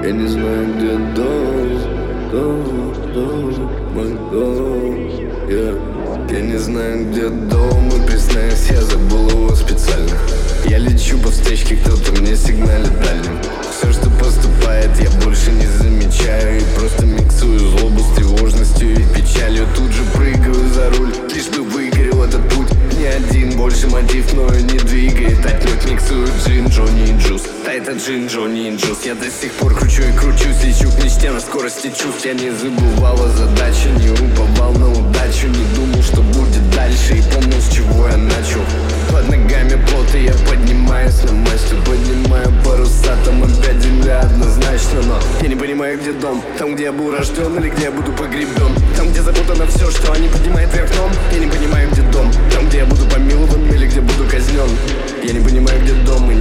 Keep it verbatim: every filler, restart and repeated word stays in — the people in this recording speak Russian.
Я не знаю, где дом, дом, дом, мой дом, yeah. Я не знаю, где дом, и признаюсь, я забыл его специально. Я лечу по встречке, кто-то мне сигналит дальним. Все, что поступает, я больше не замечаю. И просто миксую злобу с тревожностью и печалью. Тут же прыгаю за руль, лишь бы выиграл этот путь. Не один, больше мотив мною не двигает. Отнюдь миксую джин, Джонни и Джус. Да это джин, Джонни и Джус. Я до сих пор кручу и кручусь, лечу к мечте на скорости чувств. Я не забывал о задаче, не уповал на удачу. Не думал, что будет дальше, и помнил, с чего я начал. Под ногами плот, и я поднимаюсь на мачту. Поднимаю паруса, там опять земля однозначно. Но я не понимаю, где дом. Там, где я был рожден, или где я буду погребен. Там, где запутано все, что они поднимают вверх дном. Я не понимаю, где дом. Там, где я буду помилован, или где буду казнен. Я не понимаю, где дом.